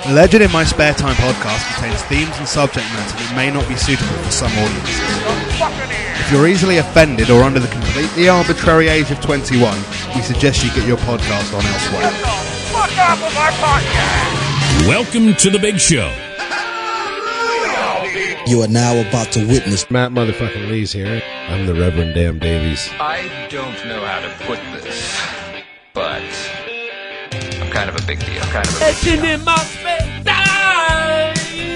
Legend in My Spare Time podcast contains themes and subject matter that may not be suitable for some audiences. If you're easily offended or under the completely arbitrary age of 21, we suggest you get your podcast on elsewhere. Fuck off of our podcast! Welcome to the big show. You are now about to witness Matt motherfucking Lee's here. I'm the Reverend Dan Davies. I don't know how to put this, but I'm kind of a big deal. Legend in my spare time,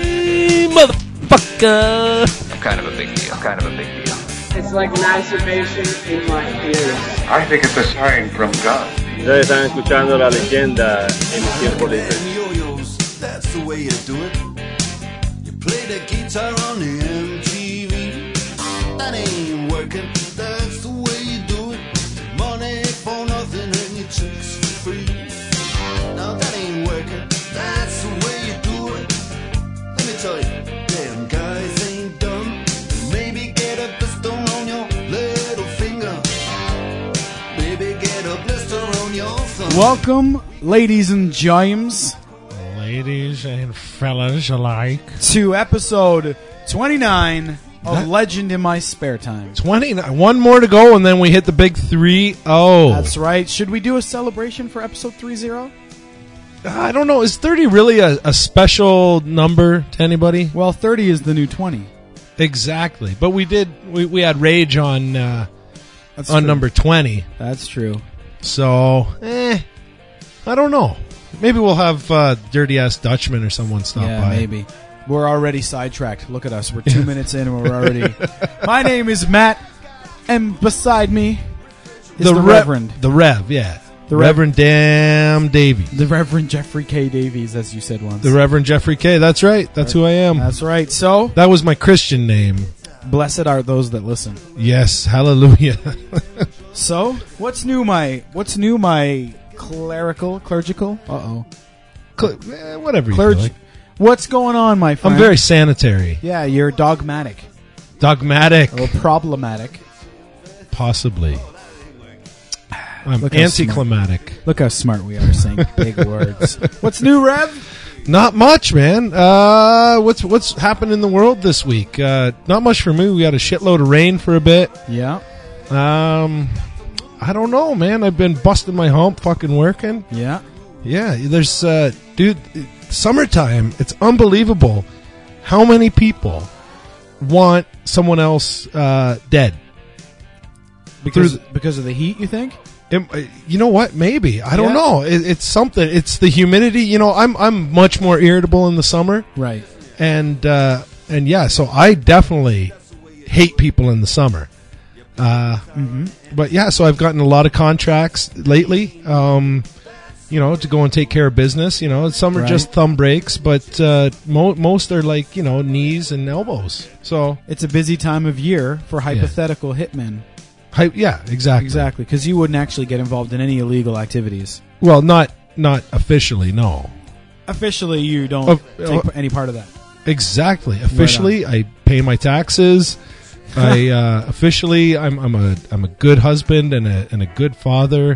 motherfucker. I'm kind of a big deal. It's like masturbation in my ears. I think it's a sign from God. Ustedes están escuchando La Leyenda en el tiempo libre. That's the way you do it. You play the guitar on the MTV. That ain't working. That's the way you do it. Money for nothing and your chicks for free. Now that ain't working. That's the way you do it. Let me tell you, damn guys ain't dumb. Maybe get a blister on your little finger. Maybe get a blister on your thumb. Welcome, ladies and gents. Ladies and fellas alike. To episode 29 of Legend in My Spare Time. 29. One more to go, and then we hit the big 3-0. That's right. Should we do a celebration for episode 30? I don't know. Is 30 really a special number to anybody? Well, 30 is the new 20. Exactly. But we had Rage on true. number 20. That's true. So, I don't know. Maybe we'll have Dirty Ass Dutchman or someone stop by. Maybe. We're already sidetracked. Look at us. We're 2 minutes in and we're already... My name is Matt, and beside me is the Reverend. The Rev, yeah. The Reverend Dan Davies. The Reverend Jeffrey K. Davies, as you said once. The Reverend Jeffrey K. That's right. That's who I am. That's right. So... That was my Christian name. Blessed are those that listen. Yes. Hallelujah. So, what's new, my clerical? Uh-oh. Whatever you feel like. What's going on, my friend? I'm very sanitary. Yeah, you're dogmatic. Dogmatic. Or problematic. Possibly. I'm Look how anticlimactic. Look how smart we are saying big words. What's new, Rev? Not much, man. What's happened in the world this week? Not much for me. We had a shitload of rain for a bit. Yeah. I don't know, man. I've been busting my hump fucking working. Yeah. Yeah, there's, dude, summertime, it's unbelievable how many people want someone else dead. Because of the heat, you think? You know what? Maybe. I don't know. It's something. It's the humidity. You know, I'm much more irritable in the summer. Right. And yeah, so I definitely hate people in the summer. But yeah, so I've gotten a lot of contracts lately, you know, to go and take care of business. You know, some are just thumb breaks, but most are like, you know, knees and elbows. So it's a busy time of year for hypothetical hitmen. Yeah, exactly. Exactly, because you wouldn't actually get involved in any illegal activities. Well, not officially, no. Officially, you don't take any part of that. Exactly. Officially, I pay my taxes. Officially, I'm a good husband and a good father.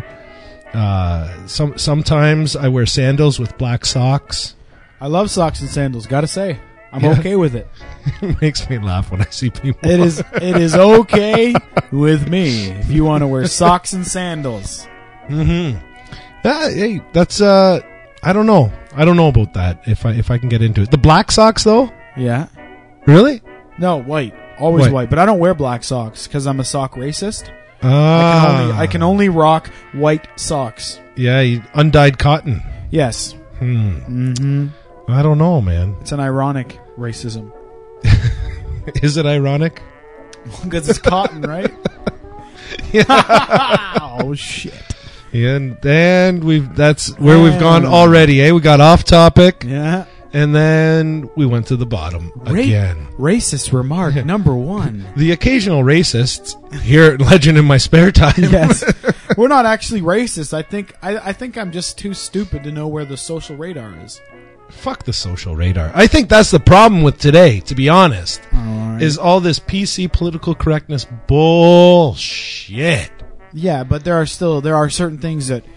Sometimes I wear sandals with black socks. I love socks and sandals. Gotta say, I'm okay with it. It makes me laugh when I see people. It is okay with me if you want to wear socks and sandals. Mm-hmm. Hey, that's I don't know. I don't know about that. If I can get into it, the black socks though. Yeah. Really? No, white. Always white. But I don't wear black socks because I'm a sock racist. I can only rock white socks. Yeah, undyed cotton. Yes. Mm-hmm. I don't know, man. It's an ironic racism. Is it ironic? Because it's cotton, right? Yeah. Oh shit. And then that's where we've gone already, eh? We got off topic. Yeah. And then we went to the bottom again. Racist remark number 1. The occasional racists here at Legend in My Spare Time. Yes. We're not actually racist. I think I'm just too stupid to know where the social radar is. Fuck the social radar. I think that's the problem with today, to be honest. Right. Is all this PC political correctness bullshit. Yeah, but there are certain things that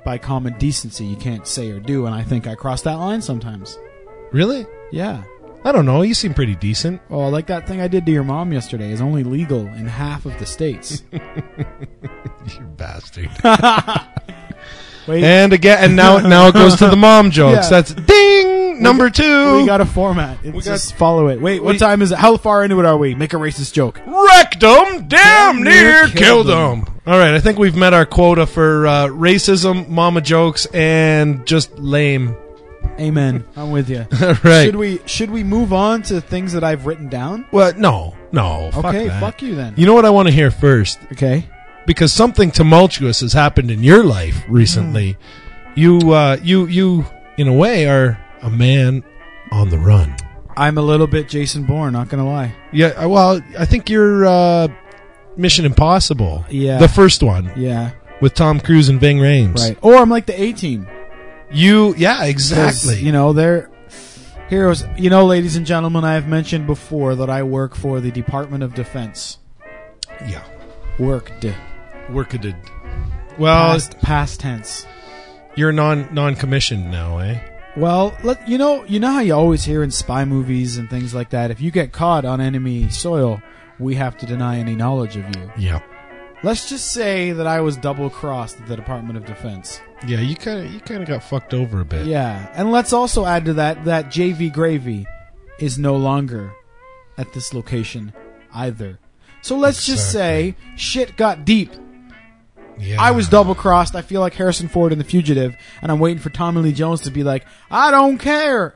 by common decency you can't say or do, and I think I cross that line sometimes. Really? Yeah. I don't know. You seem pretty decent. Oh, like that thing I did to your mom yesterday is only legal in half of the states. You bastard. Wait. And again, and now it goes to the mom jokes. Yeah. That's ding number 2. We got a format. Just follow it. Wait, what time is it? How far into it are we? Make a racist joke. Wrecked them, damn near killed them. All right, I think we've met our quota for racism, mama jokes, and just lame. Amen. I'm with you. Right. Should we move on to things that I've written down? Well, no. Fuck Okay, that. fuck you then. You know what I want to hear first? Okay. Because something tumultuous has happened in your life recently. You in a way are a man on the run. I'm a little bit Jason Bourne, not gonna lie. Yeah, well, I think you're Mission Impossible. Yeah. The first one. Yeah. With Tom Cruise and Ving Rhames. Right. Or I'm like the A-Team. Yeah, exactly. You know, they're heroes. You know, ladies and gentlemen, I have mentioned before that I work for the Department of Defense. Yeah. Worked. Well, past tense. You're non-commissioned now, eh? Well, you know how you always hear in spy movies and things like that, if you get caught on enemy soil, we have to deny any knowledge of you. Yeah. Let's just say that I was double-crossed at the Department of Defense. Yeah, you kind of got fucked over a bit. Yeah, and let's also add to that JV Gravy is no longer at this location either. So let's just say shit got deep. Yeah. I was double-crossed. I feel like Harrison Ford in The Fugitive, and I'm waiting for Tommy Lee Jones to be like, I don't care.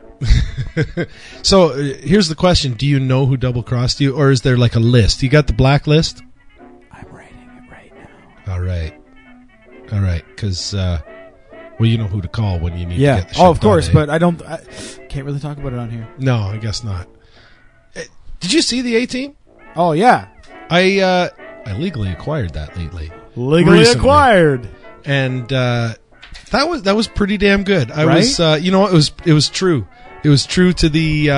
So here's the question. Do you know who double-crossed you, or is there like a list? You got the blacklist? I'm writing it right now. All right, because, well, you know who to call when you need to get the shit Oh, of course, done, eh? but I can't really talk about it on here. No, I guess not. Did you see the A-Team? Oh, yeah. I legally acquired that lately. Legally acquired. And that was pretty damn good. I Right? was you know what, it was true. It was true to the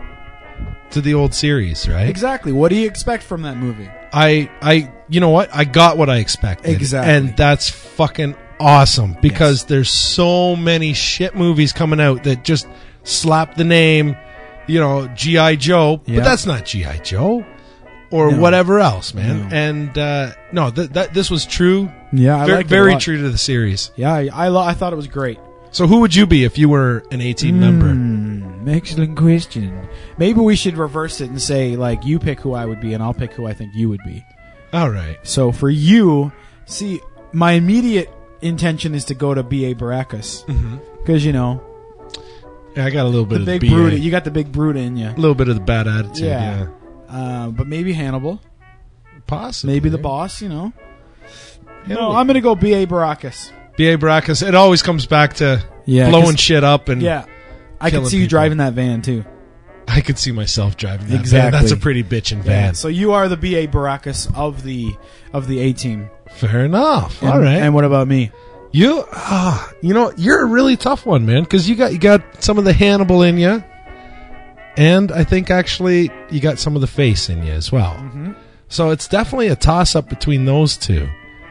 old series, right? Exactly. What do you expect from that movie? I you know what? I got what I expected. Exactly. And that's fucking awesome because there's so many shit movies coming out that just slap the name, you know, G.I. Joe, but that's not G.I. Joe or whatever else, man. No. And this was true. Yeah, I liked it a very lot. true to the series. Yeah, I thought it was great. So who would you be if you were an A-Team member? Excellent question. Maybe we should reverse it and say, like, you pick who I would be and I'll pick who I think you would be. All right. So for you, see, my immediate intention is to go to B.A. Baracus. Because, you know, yeah, I got a little bit the of big the brood. You got the big brood in you. A little bit of the bad attitude, yeah. But maybe Hannibal. Possibly. Maybe the boss, you know. No, I'm going to go B.A. Baracus. B.A. Baracus. It always comes back to Yeah, blowing shit up and I could see you people. driving that van too. I could see myself driving that Exactly. van. That's a pretty bitchin' van. Yeah, so you are the B.A. Baracus of the A-Team. Fair enough. And, All right. And what about me? You know, you're a really tough one, man, because you got some of the Hannibal in you, and I think actually you got some of the face in you as well. Mm-hmm. So it's definitely a toss up between those two.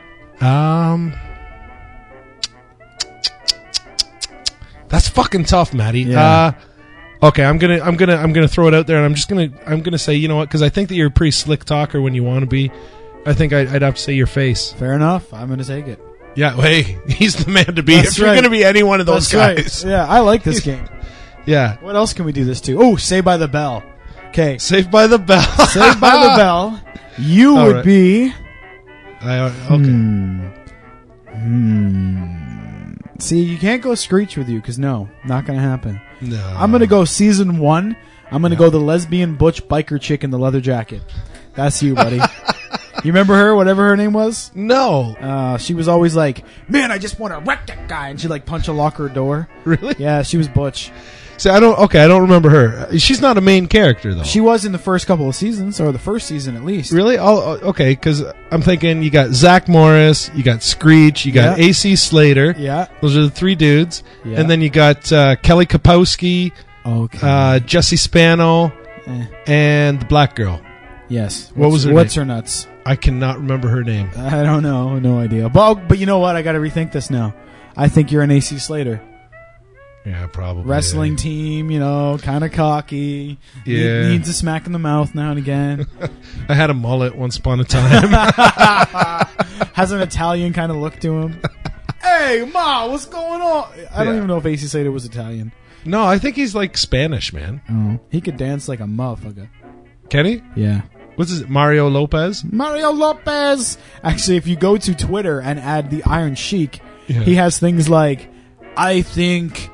That's fucking tough, Matty. Yeah. Okay, I'm gonna throw it out there, and I'm gonna say, you know what? Because I think that you're a pretty slick talker when you want to be. I think I'd have to say your face. Fair enough. I'm going to take it. Yeah, hey, he's the man to be. That's if you're right. going to be any one of those That's guys. right. Yeah, I like this game. Yeah. What else can we do this to? Oh, Saved by the Bell. Okay. Saved by the Bell. Saved by the Bell. You All would right. be... Okay. See, you can't go Screech with you, because no, not going to happen. No. I'm going to go season 1. I'm going to go the lesbian butch biker chick in the leather jacket. That's you, buddy. You remember her, whatever her name was? No. She was always like, man, I just want to wreck that guy. And she'd like punch a locker door. Really? Yeah, she was butch. See, I don't remember her. She's not a main character, though. She was in the first couple of seasons, or the first season at least. Really? Oh, okay, because I'm thinking you got Zach Morris, you got Screech, you got AC Slater. Yeah. Those are the three dudes. Yeah. And then you got Kelly Kapowski, Jesse Spano, and the black girl. Yes. What was her What's name? her nuts? I cannot remember her name. I don't know. No idea. But you know what? I got to rethink this now. I think you're an AC Slater. Yeah, probably. Wrestling team, kind of cocky. Yeah. Needs a smack in the mouth now and again. I had a mullet once upon a time. Has an Italian kind of look to him. Hey, Ma, what's going on? I don't even know if AC Slater was Italian. No, I think he's like Spanish, man. Oh, he could dance like a motherfucker. Can he? Yeah. What's his Mario Lopez? Mario Lopez! Actually, if you go to Twitter and add the Iron Sheik, Yeah. he has things like, I think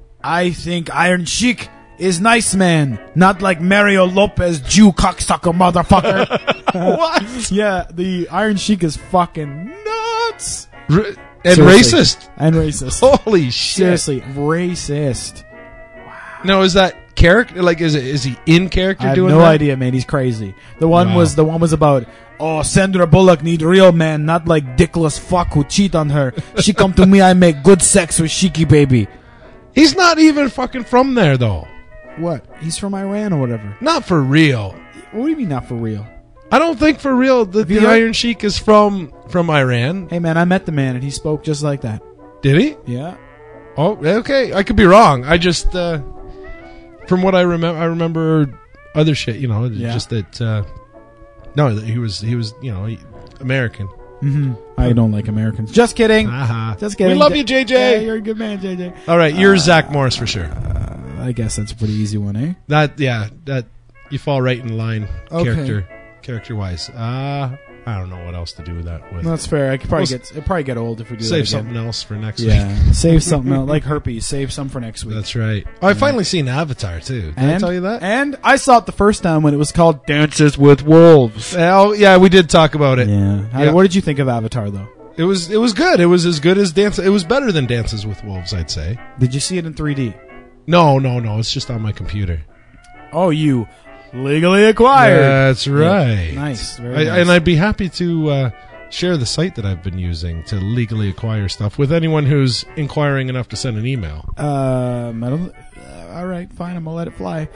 Iron Sheik is nice man, not like Mario Lopez, Jew cocksucker motherfucker. What? Yeah, the Iron Sheik is fucking nuts. And Seriously. racist. And racist. Holy shit. Seriously, racist. Now, is that character? Like, is he in character I have doing no that? idea, man. He's crazy. The one Wow. was about, Sandra Bullock need real man, not like dickless fuck who cheat on her. She come to me, I make good sex with Shiki baby. He's not even fucking from there, though. What? He's from Iran or whatever. Not for real. What do you mean not for real? I don't think for real that you the heard- Iron Sheik is from Iran. Hey man, I met the man and he spoke just like that. Did he? Yeah. Oh, okay. I could be wrong. I just, from what I remember other shit. Yeah. Just that. No, that he was American. Mm-hmm. I don't like Americans. Just kidding. Just kidding. We love you, JJ. Yeah, you're a good man, JJ. All right, you're Zach Morris for sure. I guess that's a pretty easy one, eh? That you fall right in line, Okay. character wise. I don't know what else to do with that. That's fair. I could probably get old if we do that again. Save something else for next week. Yeah, save something else like herpes. Save some for next week. That's right. I finally seen Avatar too. Did I tell you that? And I saw it the first time when it was called Dances with Wolves. Oh yeah, we did talk about it. Yeah. What did you think of Avatar though? It was good. It was as good as Dance. It was better than Dances with Wolves, I'd say. Did you see it in 3D? No. It's just on my computer. Oh, you legally acquired. That's right. Yeah. Nice. Very nice. And I'd be happy to share the site that I've been using to legally acquire stuff with anyone who's inquiring enough to send an email. I don't. All right, fine. I'm gonna let it fly.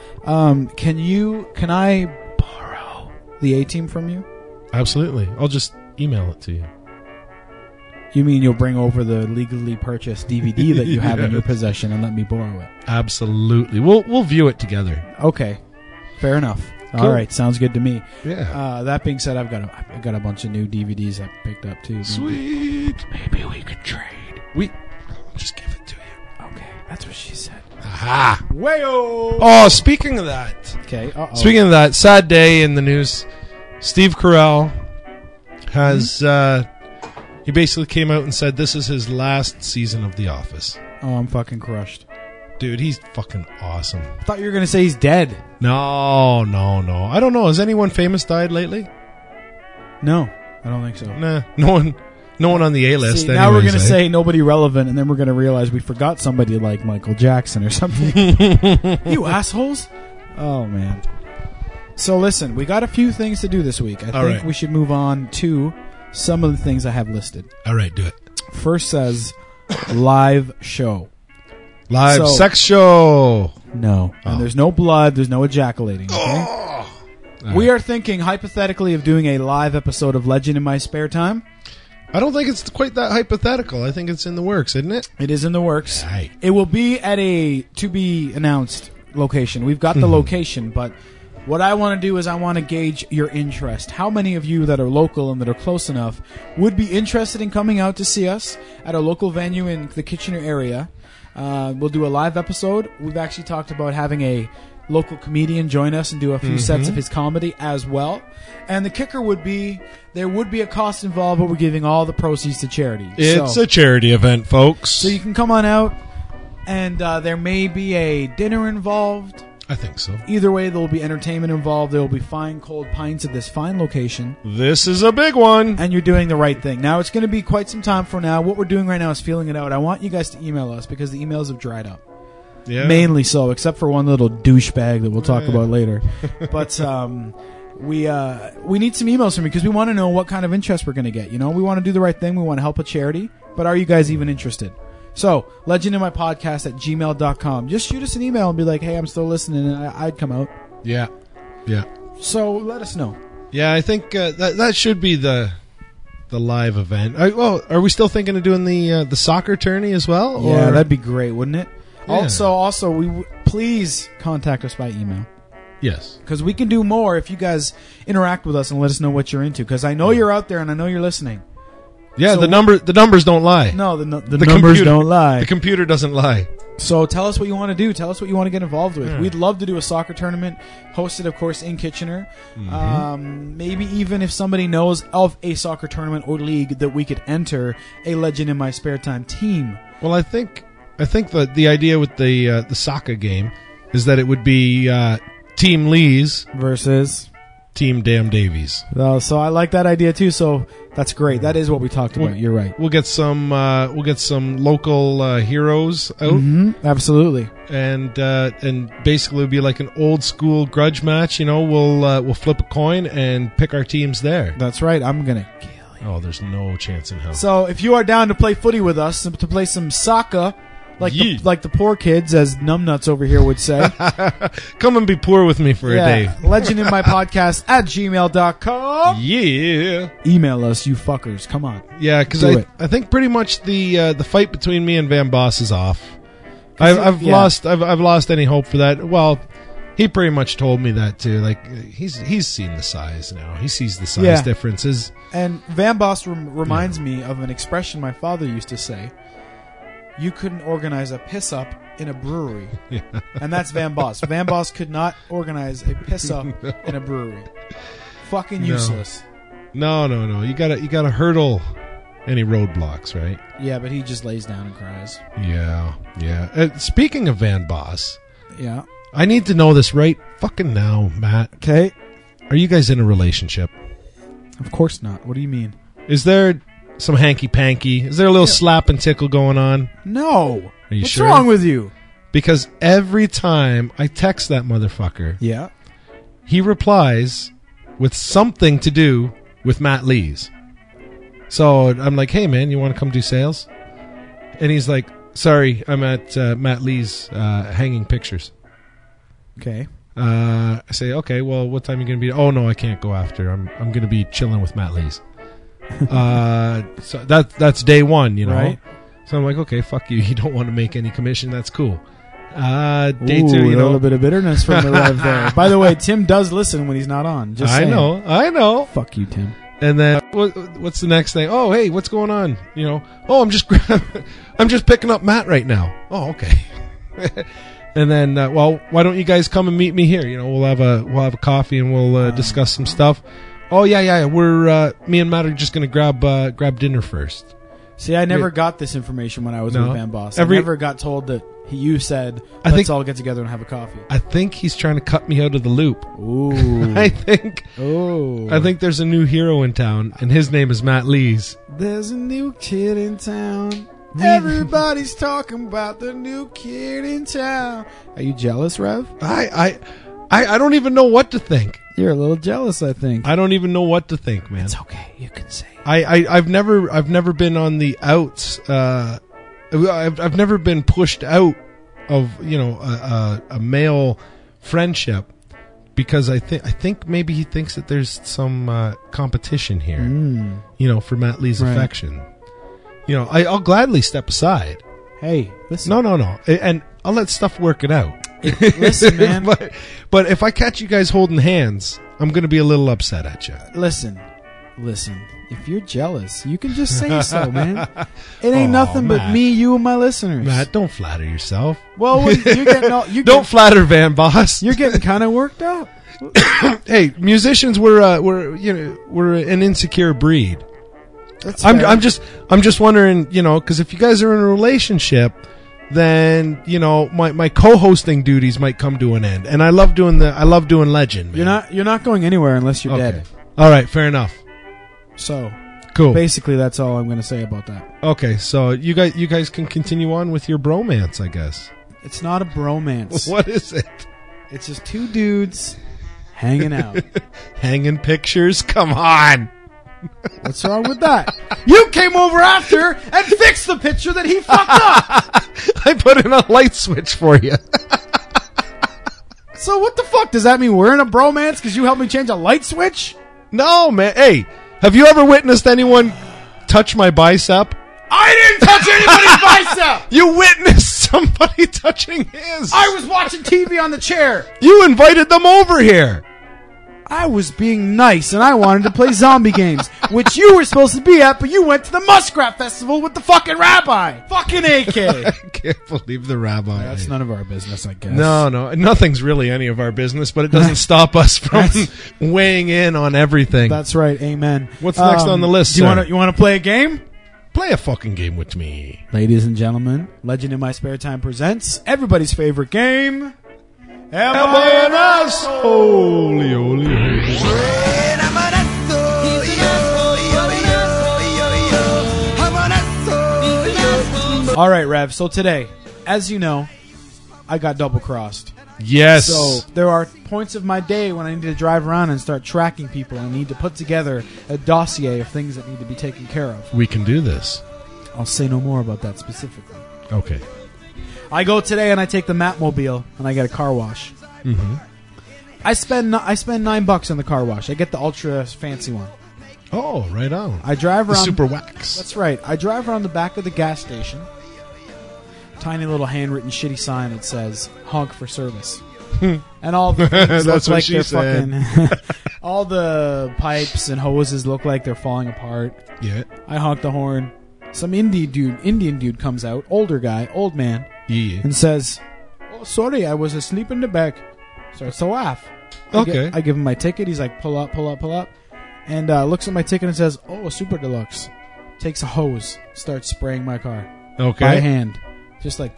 Can I borrow the A-Team from you? Absolutely. I'll just email it to you. You mean you'll bring over the legally purchased DVD that you have in your possession and let me borrow it? Absolutely. We'll view it together. Okay, fair enough. Cool. All right, sounds good to me. Yeah. That being said, I've got a bunch of new DVDs I picked up too. Sweet. Maybe we could trade. I'll just give it to you. Okay, that's what she said. Aha. Wayo. Oh, speaking of that. Okay. Uh-oh. Speaking of that, sad day in the news. Steve Carell has he basically came out and said this is his last season of The Office. Oh, I'm fucking crushed. Dude, he's fucking awesome. I thought you were gonna say he's dead. No. I don't know. Has anyone famous died lately? No, I don't think so. Nah. No one on the A-list. See, now we're gonna say nobody relevant, and then we're gonna realize we forgot somebody like Michael Jackson or something. You assholes! Oh man. So listen, we got a few things to do this week. I think we should move on to some of the things I have listed. All right, do it. First says live show. Live sex show. No. And there's no blood, there's no ejaculating. Okay? We are thinking hypothetically of doing a live episode of Legend in my spare time. I don't think it's quite that hypothetical. I think it's in the works, isn't it? It is in the works. Right. It will be at a to-be-announced location. We've got the location, but what I want to do is I want to gauge your interest. How many of you that are local and that are close enough would be interested in coming out to see us at a local venue in the Kitchener area? We'll do a live episode. We've actually talked about having a local comedian join us and do a few sets of his comedy as well. And the kicker would be there would be a cost involved, but we're giving all the proceeds to charity. It's a charity event, folks. So you can come on out, and there may be a dinner involved. I think so. Either way, there will be entertainment involved. There will be fine cold pints at this fine location. This is a big one. And you're doing the right thing. Now, it's going to be quite some time from now. What we're doing right now is feeling it out. I want you guys to email us because the emails have dried up. Yeah. Mainly so, except for one little douchebag that we'll talk about later. But we need some emails from you because we want to know what kind of interest we're going to get. You know, we want to do the right thing. We want to help a charity. But are you guys even interested? So, legendinmypodcast@gmail.com. Just shoot us an email and be like, hey, I'm still listening, and I'd come out. Yeah. So, let us know. Yeah, I think that should be the the live event. Are we still thinking of doing the soccer tourney as well? Yeah, or? that'd be great, wouldn't it? Yeah. Also, please contact us by email. Yes. Because we can do more if you guys interact with us and let us know what you're into. Because I know you're out there and I know you're listening. Yeah, So the numbers don't lie. No, the numbers computer, don't lie. The computer doesn't lie. So tell us what you want to do. Tell us what you want to get involved with. Yeah. We'd love to do a soccer tournament, hosted, of course, in Kitchener. Maybe even if somebody knows of a soccer tournament or league that we could enter a Legend in My Spare Time team. Well, I think that the idea with the soccer game is that it would be Team Lees versus Team Damn Davies. So I like that idea too. So that's great. That is what we talked about. You're right. We'll get some local heroes out. Absolutely. And basically it'll be like an old school grudge match. You know, we'll flip a coin and pick our teams there. That's right. I'm gonna kill you. Oh, there's no chance in hell. So if you are down to play footy with us, to play some soccer, like the poor kids, as Numbnuts over here would say, come and be poor with me for a day. legendinmypodcast at gmail.com. Yeah. Email us, you fuckers. Come on. Yeah, because I think pretty much the fight between me and Van Boss is off. I've lost any hope for that. Well, he pretty much told me that too. Like he's seen the size now. He sees the size differences. And Van Boss reminds me of an expression my father used to say. You couldn't organize a piss up in a brewery. Yeah. And that's Van Boss. Van Boss could not organize a piss up in a brewery. Fucking useless. No. You gotta hurdle any roadblocks, right? Yeah, but he just lays down and cries. Yeah. Speaking of Van Boss, yeah, I need to know this right fucking now, Matt. Okay. Are you guys in a relationship? Of course not. What do you mean? Is there some hanky-panky? Is there a little slap and tickle going on? No. Are you What's sure? wrong with you? Because every time I text that motherfucker, he replies with something to do with Matt Lees. So I'm like, hey, man, you want to come do sales? And he's like, sorry, I'm at Matt Lees hanging pictures. Okay. I say, okay, well, what time are you going to be? Oh, no, I can't go after. I'm going to be chilling with Matt Lees. So that's day one, you know. Right. So I'm like, okay, fuck you. You don't want to make any commission. That's cool. Day two, you know, a little bit of bitterness from the rev there. By the way, Tim does listen when he's not on. Just saying. I know. Fuck you, Tim. And then what's the next thing? Oh, hey, what's going on? You know, oh, I'm just picking up Matt right now. Oh, okay. And then, well, why don't you guys come and meet me here? You know, we'll have a coffee and we'll discuss some stuff. Oh yeah. We're me and Matt are just gonna grab dinner first. See, I never got this information when I was with Van Boss. I never got told that you said let's all get together and have a coffee. I think he's trying to cut me out of the loop. Ooh. I think there's a new hero in town, and his name is Matt Lees. There's a new kid in town. Everybody's talking about the new kid in town. Are you jealous, Rev? I don't even know what to think. You're a little jealous, I think. I don't even know what to think, man. It's okay. You can say. I've never been on the outs. I've never been pushed out of, you know, a male friendship because I think maybe he thinks that there's some competition here, you know, for Matt Lee's affection. You know, I'll gladly step aside. Hey, listen. No, and I'll let stuff work it out. Listen, man. But if I catch you guys holding hands, I'm going to be a little upset at you. Listen. If you're jealous, you can just say so, man. It ain't nothing but me, you, and my listeners. Matt, don't flatter yourself. Well, you're getting don't flatter Van Boss. You're getting kind of worked up. Hey, musicians, we're an insecure breed. That's I'm just wondering, you know, because if you guys are in a relationship, then, you know, my co-hosting duties might come to an end, and I love doing Legend. Man. You're not going anywhere unless you're dead. All right, fair enough. So cool. Basically, that's all I'm going to say about that. Okay, so you guys can continue on with your bromance, I guess. It's not a bromance. What is it? It's just two dudes hanging out, hanging pictures. Come on. What's wrong with that? You came over after and fixed the picture that he fucked up. I put in a light switch for you. So what the fuck? Does that mean we're in a bromance because you helped me change a light switch? No, man. Hey, Have you ever witnessed anyone touch my bicep? I didn't touch anybody's bicep! You witnessed somebody touching his. I was watching TV on the chair. You invited them over here. I was being nice, and I wanted to play zombie games, which you were supposed to be at, but you went to the Muskrat Festival with the fucking rabbi. Fucking AK. I can't believe the rabbi. That's none of our business, I guess. No, nothing's really any of our business, but it doesn't stop us from weighing in on everything. That's right. Amen. What's next on the list, do you want to play a game? Play a fucking game with me. Ladies and gentlemen, Legend in My Spare Time presents everybody's favorite game. Am I an asshole? Holy, holy, All right, Rev. So today, as you know, I got double-crossed. Yes. So there are points of my day when I need to drive around and start tracking people. I need to put together a dossier of things that need to be taken care of. We can do this. I'll say no more about that specifically. Okay. I go today and I take the Matmobile and I get a car wash. Mm-hmm. I spend $9 on the car wash. I get the ultra fancy one. Oh, right on. I drive around the Super Wax. That's right. I drive around the back of the gas station. Tiny little handwritten shitty sign that says "honk for service," and all the things look like they're fucking. All the pipes and hoses look like they're falling apart. Yeah. I honk the horn. Some Indian dude comes out, older guy, old man, and says, "Oh, sorry, I was asleep in the back." Starts to laugh. I give him my ticket. He's like, "Pull up, pull up, pull up," and looks at my ticket and says, "Oh, a super deluxe." Takes a hose, starts spraying my car. Okay. By hand. Just like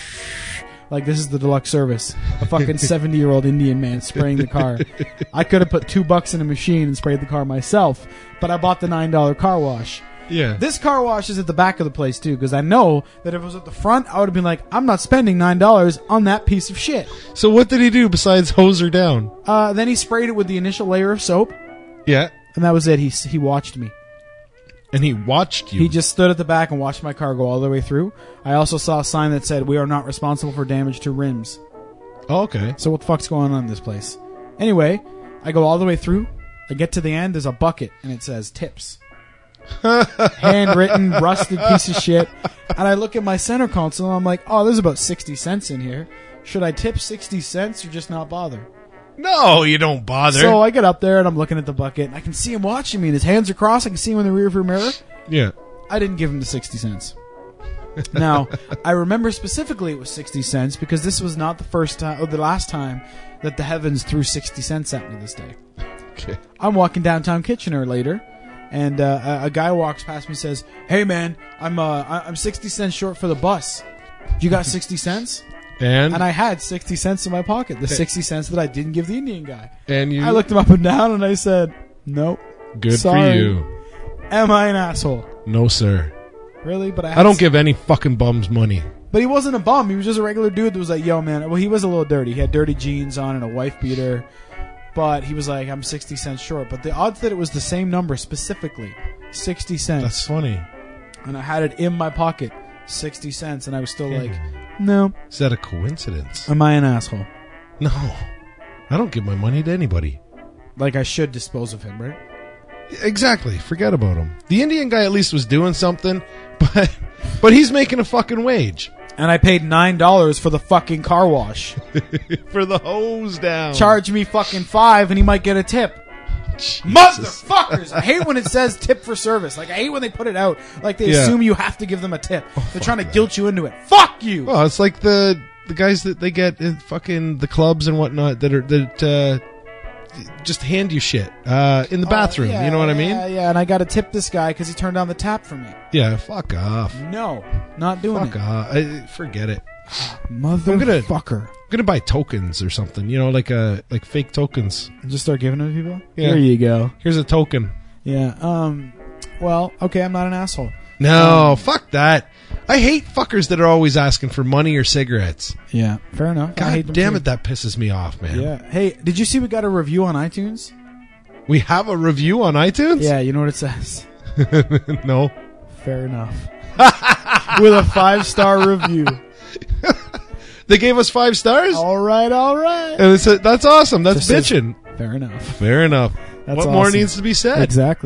this is the deluxe service. A fucking 70-year-old Indian man spraying the car. I could have put $2 in a machine and sprayed the car myself, but I bought the $9 car wash. Yeah. This car wash is at the back of the place too, because I know that if it was at the front, I would have been like, I'm not spending $9 on that piece of shit. So what did he do besides hose her down? Then he sprayed it with the initial layer of soap. Yeah. And that was it. He watched me. And he watched you? He just stood at the back and watched my car go all the way through. I also saw a sign that said, "We are not responsible for damage to rims." Oh, okay. So what the fuck's going on in this place? Anyway, I go all the way through. I get to the end. There's a bucket, and it says tips. Handwritten, rusted piece of shit. And I look at my center console, and I'm like, oh, there's about 60 cents in here. Should I tip 60 cents or just not bother? No, you don't bother. So I get up there, and I'm looking at the bucket, and I can see him watching me, and his hands are crossed. I can see him in the rearview mirror. Yeah. I didn't give him the 60 cents. Now, I remember specifically it was 60 cents because this was not the first time or the last time that the heavens threw 60 cents at me this day. Okay. I'm walking downtown Kitchener later, and a guy walks past me and says, "Hey man, I'm 60 cents short for the bus. You got 60 cents?" And I had 60 cents in my pocket, the 60 cents that I didn't give the Indian guy. And I looked him up and down and I said, "Nope. Good sorry. for you. Am I an asshole?" No, sir. Really? But I don't give any fucking bums money. But he wasn't a bum. He was just a regular dude that was like, "Yo, man." Well, he was a little dirty. He had dirty jeans on and a wife beater. But he was like, "I'm 60 cents short." But the odds that it was the same number specifically, 60 cents. That's funny. And I had it in my pocket, 60 cents. And I was still like, no. Is that a coincidence? Am I an asshole? No. I don't give my money to anybody. Like I should dispose of him, right? Exactly. Forget about him. The Indian guy at least was doing something, but he's making a fucking wage. And I paid $9 for the fucking car wash. For the hose down. Charge me fucking $5 and he might get a tip. Jesus. Motherfuckers! I hate when it says tip for service. Like I hate when they put it out. Like they assume you have to give them a tip. They're trying to guilt you into it. Fuck you! Oh, it's like the guys that they get in fucking the clubs and whatnot that just hand you shit in the bathroom. Yeah, you know what I mean? Yeah. And I got to tip this guy because he turned down the tap for me. Yeah, fuck off. No, not doing it. Fuck off. Forget it. Motherfucker. I'm gonna buy tokens or something. You know, like fake tokens. And just start giving them to people. Yeah. There you go. Here's a token. Yeah. Well, okay. I'm not an asshole. No, fuck that. I hate fuckers that are always asking for money or cigarettes. Yeah, fair enough. God damn it, that pisses me off, man. Yeah. Hey, did you see we got a review on iTunes? We have a review on iTunes? Yeah, you know what it says? No. Fair enough. With a 5-star review. They gave us 5 stars? All right. And that's awesome. That's bitching. Fair enough. Fair enough. That's what awesome. more needs to be said? Exactly.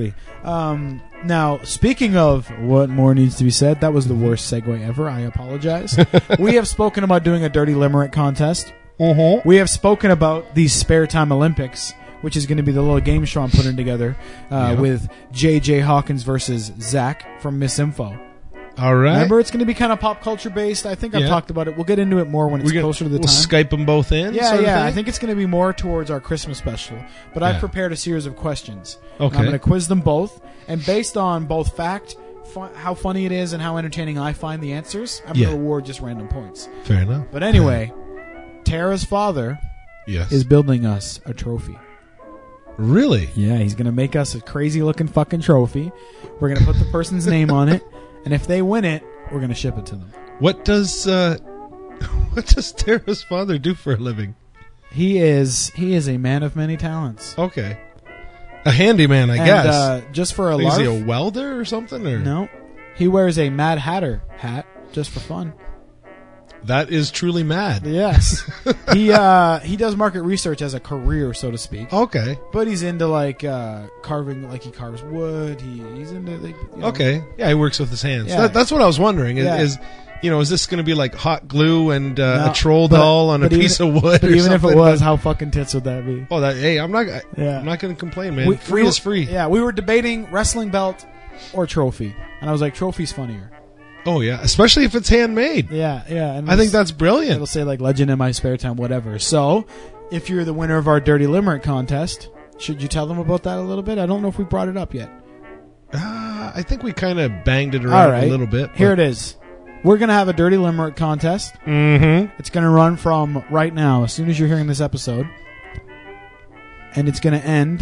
Now, speaking of what more needs to be said, that was the worst segue ever. I apologize. We have spoken about doing a Dirty Limerick contest. We have spoken about the Spare Time Olympics, which is going to be the little game show I'm putting together with J.J. Hawkins versus Zach from Miss Info. All right. Remember, it's going to be kind of pop culture based. I think I've talked about it. We'll get into it more when it's closer to the time. We'll Skype them both in? Yeah. I think it's going to be more towards our Christmas special. But I've prepared a series of questions. Okay. I'm going to quiz them both. And based on both fact, how funny it is, and how entertaining I find the answers, I'm going to reward just random points. Fair enough. But anyway, Tara's father is building us a trophy. Really? Yeah, he's going to make us a crazy-looking fucking trophy. We're going to put the person's name on it. And if they win it, we're going to ship it to them. What does Tara's father do for a living? He is a man of many talents. Okay. A handyman, I guess. Just for a Is lark. he a welder or something? Or? No. He wears a Mad Hatter hat just for fun. That is truly mad. Yes. He does market research as a career, so to speak. Okay. But he's into carving, like he carves wood. He's into Okay. Yeah, he works with his hands. Yeah. That's what I was wondering. Is this going to be like hot glue and a troll doll on a piece of wood? But even if it was, how fucking tits would that be? Oh, I'm not going to complain, man. Free is free. Yeah, we were debating wrestling belt or trophy, and I was like, trophy's funnier. Oh yeah, especially if it's handmade. Yeah. And I think that's brilliant. It'll say like legend in my spare time, whatever. So, if you're the winner of our Dirty Limerick contest, should you tell them about that a little bit? I don't know if we brought it up yet. I think we kind of banged it around a little bit. Here it is. We're going to have a Dirty Limerick contest. Mm-hmm. It's going to run from right now, as soon as you're hearing this episode. And it's going to end.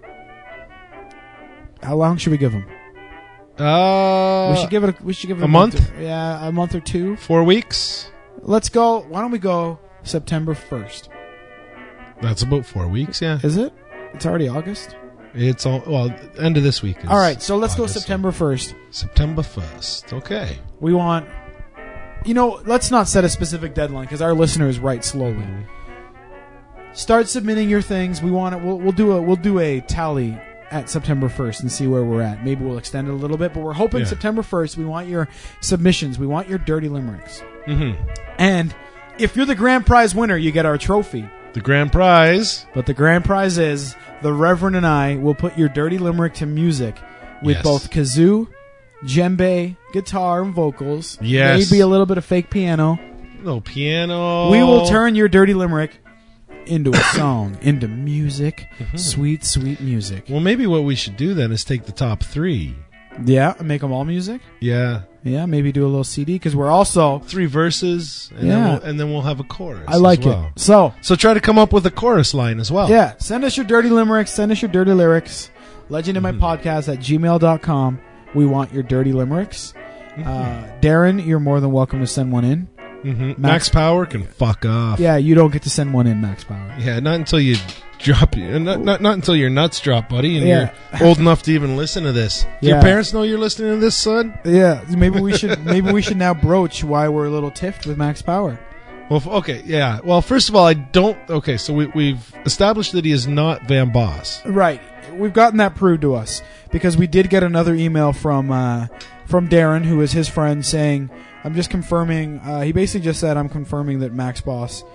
How long should we give them? We should give it a month. A month or two. 4 weeks. Let's go. Why don't we go September 1st? That's about 4 weeks. Yeah. Is it? It's already August. It's end of this week. All right, so let's go September 1st. September 1st. Okay. We want. Let's not set a specific deadline because our listeners write slowly. Mm-hmm. Start submitting your things. We want it. We'll do a tally at September 1st and see where we're at. Maybe we'll extend it a little bit, but we're hoping September 1st. We want your submissions. We want your dirty limericks. Mm-hmm. And if you're the grand prize winner, you get our trophy. The grand prize. But the grand prize is the Reverend and I will put your dirty limerick to music with both kazoo, djembe, guitar, and vocals. Yes. Maybe a little bit of fake piano. No piano. We will turn your dirty limerick into a song, into music, sweet, sweet music. Well, maybe what we should do then is take the top 3. Yeah, and make them all music? Yeah. Yeah, maybe do a little CD, because we're also... 3 verses, and then we'll have a chorus. I like it. So try to come up with a chorus line as well. Yeah, send us your dirty limericks, send us your dirty lyrics. legendinmypodcast@gmail.com. We want your dirty limericks. Darren, you're more than welcome to send one in. Mm-hmm. Max Power can fuck off. Yeah, you don't get to send one in, Max Power. Yeah, not until you drop not until your nuts drop, buddy, and you're old enough to even listen to this. Do your parents know you're listening to this, son? Yeah, maybe we should now broach why we're a little tiffed with Max Power. Well, okay, yeah. Well, first of all, I don't. Okay, so we've established that he is not Van Boss. Right. We've gotten that proved to us because we did get another email from Darren, who is his friend, saying, "I'm just confirming." He basically just said, "I'm confirming that Max Power."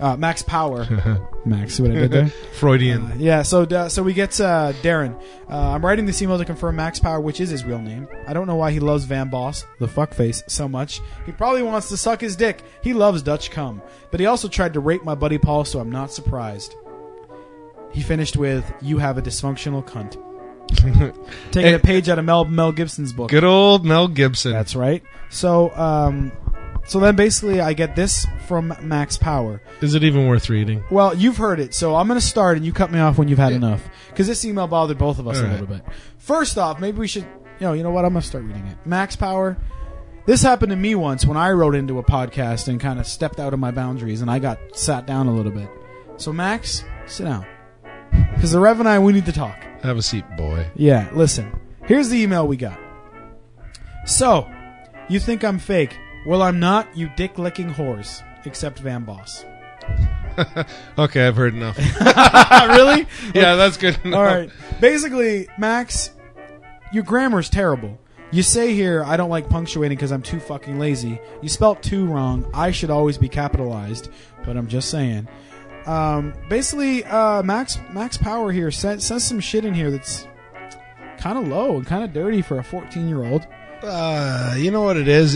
Max, see what I did there? Freudian. So we get Darren. I'm writing this email to confirm Max Power, which is his real name. I don't know why he loves Van Boss, the fuckface, so much. He probably wants to suck his dick. He loves Dutch cum. But he also tried to rape my buddy Paul, so I'm not surprised. He finished with, "You have a dysfunctional cunt." Taking a page out of Mel Gibson's book. Good old Mel Gibson. That's right. So then basically I get this from Max Power. Is it even worth reading? Well, you've heard it, so I'm going to start and you cut me off when you've had enough. Because this email bothered both of us a little bit. First off, maybe we should, you know what, I'm going to start reading it. Max Power, this happened to me once when I wrote into a podcast and kind of stepped out of my boundaries and I got sat down a little bit. So Max, sit down. Because the Rev and I, we need to talk. Have a seat, boy. Yeah, listen. Here's the email we got. So, you think I'm fake. Well, I'm not, you dick-licking whores. Except Van Boss. Okay, I've heard enough. Really? Yeah, that's good enough. All right. Basically, Max, your grammar's terrible. You say here, I don't like punctuating because I'm too fucking lazy. You spelt "to" wrong. I should always be capitalized, but I'm just saying. Basically, Max Power here says some shit in here that's kind of low and kind of dirty for a 14-year-old. You know what it is?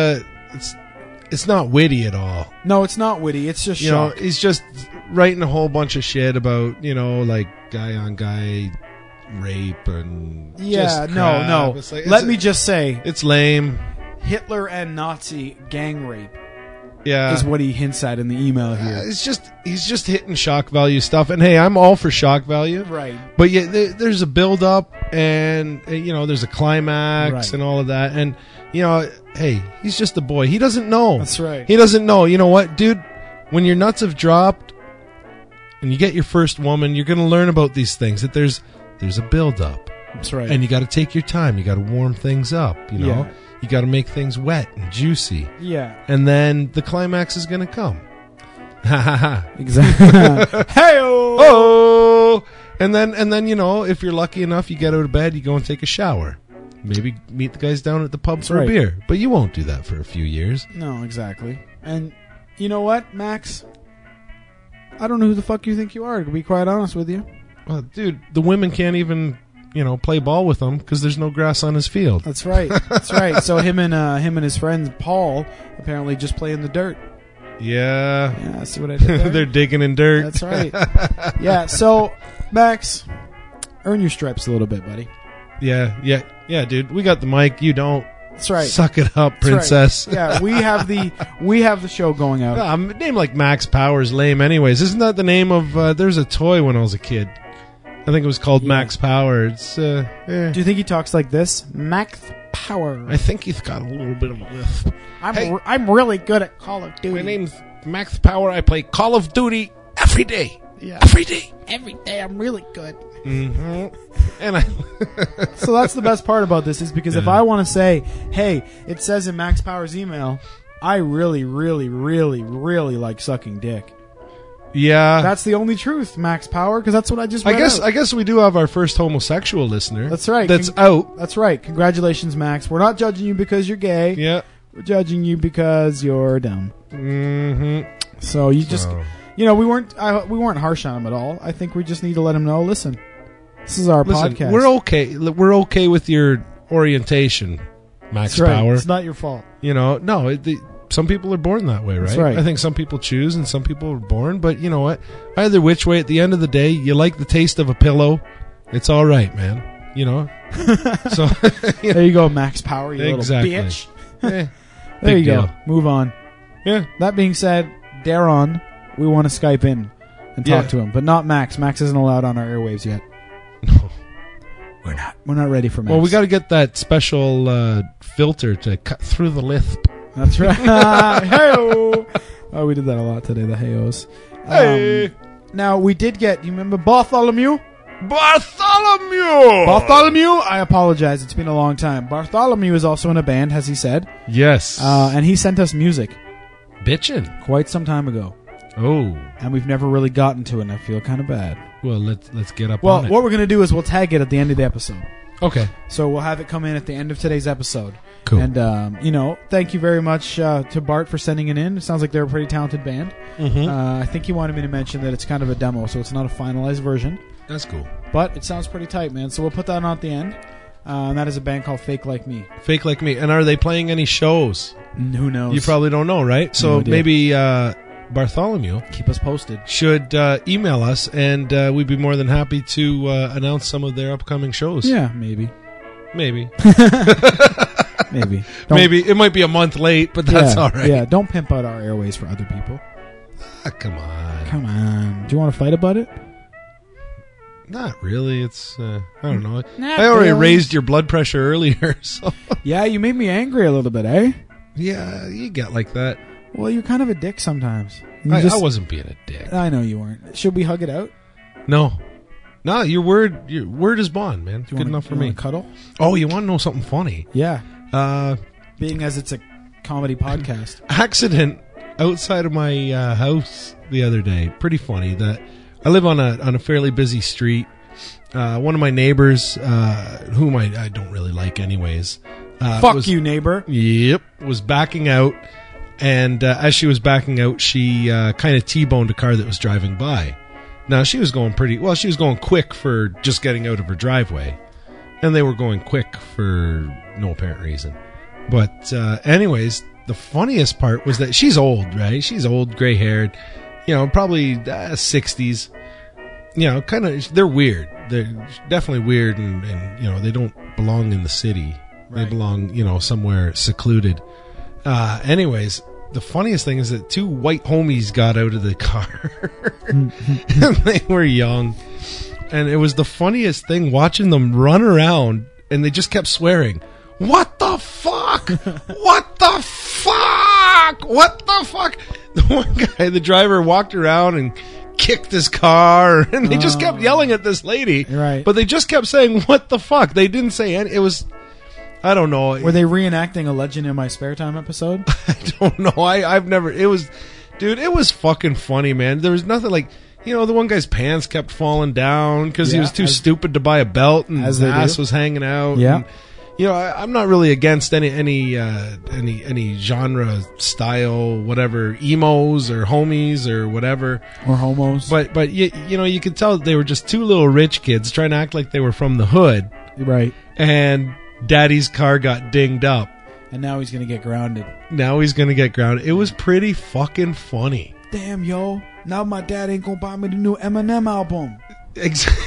It's not witty at all. No, it's not witty. It's just shock. He's just writing a whole bunch of shit about, like guy on guy rape and yeah, just crap. No. Let me just say, it's lame. Hitler and Nazi gang rape. Yeah, is what he hints at in the email here. He's just hitting shock value stuff, and hey, I'm all for shock value, right? But yeah, there's a build up, and there's a climax, right, and all of that, and hey, he's just a boy. He doesn't know. That's right. He doesn't know. You know what, dude? When your nuts have dropped, and you get your first woman, you're gonna learn about these things. That there's a build up. That's right. And you got to take your time. You got to warm things up. Yeah. You got to make things wet and juicy. Yeah. And then the climax is going to come. Exactly. Hey-oh! Oh! And then if you're lucky enough, you get out of bed, you go and take a shower. Maybe meet the guys down at the pub for a beer. But you won't do that for a few years. No, exactly. And you know what, Max? I don't know who the fuck you think you are, to be quite honest with you. Well, dude, the women can't even, play ball with him because there's no grass on his field. That's right. That's right. So him and his friend Paul apparently just play in the dirt. Yeah. Yeah, see what I did there? They're digging in dirt. That's right. Yeah, so, Max, earn your stripes a little bit, buddy. Yeah, dude. We got the mic. You don't. That's right. Suck it up, princess. Right. Yeah, we have the show going out. A name like Max Power is lame anyways. Isn't that the name of there's a toy when I was a kid? I think it was called Max Power. It's Do you think he talks like this? Max Power. I think he's got a little bit of a lisp. I'm really good at Call of Duty. My name's Max Power. I play Call of Duty every day. Yeah. Every day. Every day I'm really good. Mm-hmm. And So that's the best part about this is because if I want to say, hey, it says in Max Power's email, I really, really, really, really like sucking dick. Yeah. That's the only truth, Max Power, because that's what I just read out. I guess we do have our first homosexual listener. That's right. That's out. That's right. Congratulations, Max. We're not judging you because you're gay. Yeah. We're judging you because you're dumb. Mm-hmm. So you just, we weren't harsh on him at all. I think we just need to let him know, listen, this is our podcast. We're okay. We're okay with your orientation, Max Power. It's not your fault. No, some people are born that way, right? That's right. I think some people choose and some people are born, but you know what? Either which way, at the end of the day, you like the taste of a pillow, it's all right, man. So there you go, Max Power, you exactly. little bitch. There you go. Move on. Yeah. That being said, Darren, we want to Skype in and talk to him, but not Max. Max isn't allowed on our airwaves yet. No. We're not ready for Max. Well, we got to get that special filter to cut through the lisp. That's right. Hey-o. Oh, we did that a lot today, the hey-os. Hey. Now, we did get, you remember Bartholomew? Bartholomew! I apologize. It's been a long time. Bartholomew is also in a band, as he said. Yes. And he sent us music. Bitchin'. Quite some time ago. Oh. And we've never really gotten to it, and I feel kind of bad. Well, let's get up on it. Well, what we're going to do is we'll tag it at the end of the episode. Okay. So we'll have it come in at the end of today's episode. Cool. And, thank you very much to Bart for sending it in. It sounds like they're a pretty talented band. Mm-hmm. I think he wanted me to mention that it's kind of a demo, so it's not a finalized version. That's cool. But it sounds pretty tight, man. So we'll put that on at the end. And that is a band called Fake Like Me. Fake Like Me. And are they playing any shows? Who knows? You probably don't know, right? So maybe Bartholomew, keep us posted, should email us, and we'd be more than happy to announce some of their upcoming shows. Yeah, maybe. Maybe. Maybe. Maybe. It might be a month late, but that's all right. Yeah, don't pimp out our airways for other people. Come on. Come on. Do you want to fight about it? Not really. It's, I don't know. I already raised your blood pressure earlier, so. Yeah, you made me angry a little bit, eh? Yeah, you get like that. Well, you're kind of a dick sometimes. I wasn't being a dick. I know you weren't. Should we hug it out? No, your word is bond, man. Good enough for me. Cuddle? Oh, you want to know something funny? Yeah. Being as it's a comedy podcast. Accident outside of my house the other day. Pretty funny that I live on a fairly busy street, one of my neighbors, whom I don't really like anyways. Fuck you, neighbor. Yep, was backing out, and as she was backing out, she kind of T-boned a car that was driving by. Now, she was going she was going quick for just getting out of her driveway, and they were going quick for no apparent reason. But anyways, the funniest part was that she's old, right? She's old, gray-haired, probably 60s. Kind of, they're weird. They're definitely weird, and they don't belong in the city. Right. They belong, somewhere secluded. Anyways, the funniest thing is that two white homies got out of the car. And they were young. And it was the funniest thing watching them run around, and they just kept swearing. What the fuck? What the fuck? What the fuck? The one guy, the driver, walked around and kicked his car, and they just kept yelling at this lady. Right. But they just kept saying, what the fuck? They didn't say any. It was, I don't know. Were they reenacting a Legend in My Spare Time episode? I don't know. I've never, it was fucking funny, man. There was nothing like, the one guy's pants kept falling down because he was too stupid to buy a belt, and his ass was hanging out. Yeah. And, I'm not really against any genre style, whatever, emos or homies or whatever, or homos. But you could tell that they were just two little rich kids trying to act like they were from the hood, right? And Daddy's car got dinged up, and now he's gonna get grounded. It was pretty fucking funny. Damn, yo! Now my dad ain't gonna buy me the new Eminem album. Exactly.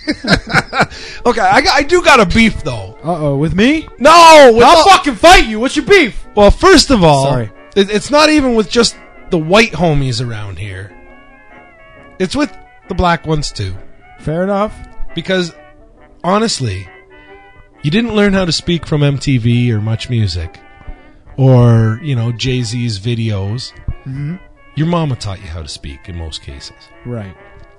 Okay, I do got a beef though. With me? No, I'll fucking fight you. What's your beef? Well, first of all, sorry, it's not even with just the white homies around here. It's with the black ones too. Fair enough. Because honestly, you didn't learn how to speak from MTV or Much Music, or Jay-Z's videos. Mm-hmm. Your mama taught you how to speak in most cases, right?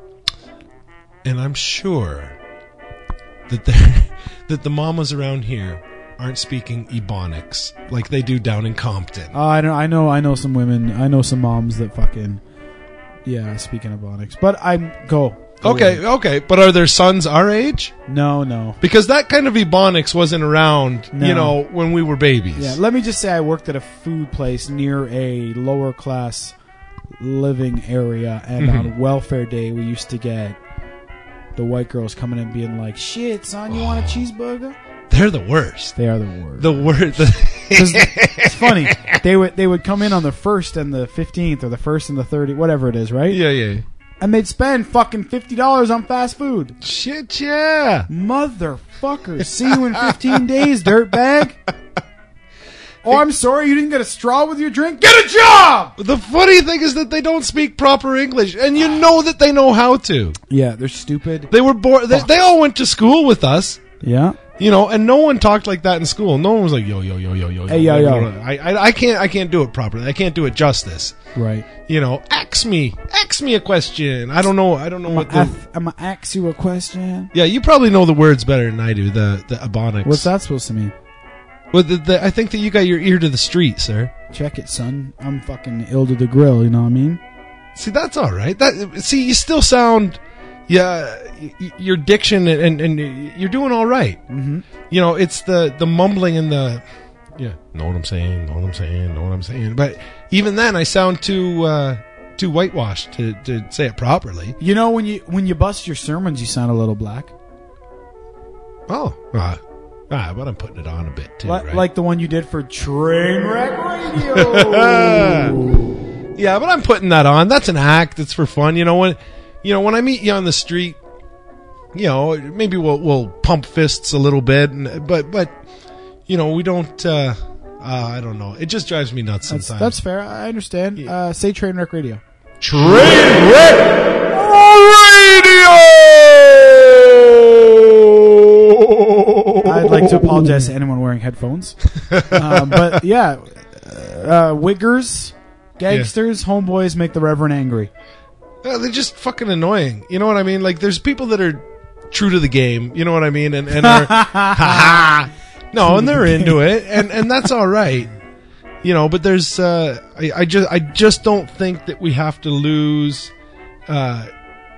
And I'm sure that that the mamas around here aren't speaking Ebonics like they do down in Compton. I know some women. I know some moms that fucking speaking Ebonics. But go okay. But are their sons our age? No. Because that kind of Ebonics wasn't around, when we were babies. Yeah. Let me just say, I worked at a food place near a lower class living area, and on welfare day, we used to get the white girls coming in being like, shit, son, you want a cheeseburger? They're the worst. They are the worst. The worst. It's funny. They would come in on the 1st and the 15th, or the 1st and the 30th, whatever it is, right? Yeah. And they'd spend fucking $50 on fast food. Shit, yeah. Motherfuckers. See you in 15 days, dirtbag. Oh, I'm sorry, you didn't get a straw with your drink? Get a job! The funny thing is that they don't speak proper English, and you know that they know how to. Yeah, they're stupid. They were born. They all went to school with us. Yeah. And no one talked like that in school. No one was like, yo. Hey, yo. I can't do it properly. I can't do it justice. Right. Ask me a question. I don't know I'm gonna ask you a question. Yeah, you probably know the words better than I do, the Ebonics. What's that supposed to mean? Well, I think that you got your ear to the street, sir. Check it, son. I'm fucking ill to the grill, you know what I mean? See, that's all right. You still sound, your diction and you're doing all right. Mm-hmm. It's the mumbling and the, know what I'm saying. But even then, I sound too whitewashed to say it properly. When you bust your sermons, you sound a little black. Oh, but I'm putting it on a bit too, right? Like the one you did for Trainwreck Radio. Yeah, but I'm putting that on. That's an act. It's for fun. When I meet you on the street, maybe we'll pump fists a little bit, but we don't. I don't know. It just drives me nuts sometimes. That's fair. I understand. Yeah. Say Trainwreck Radio. Trainwreck Radio. I'd like to apologize to anyone wearing headphones. But yeah, wiggers, gangsters, homeboys make the Reverend angry. They're just fucking annoying. You know what I mean? Like, there's people that are true to the game. You know what I mean? And are no, and they're into it, and that's all right. But there's I just don't think that we have to lose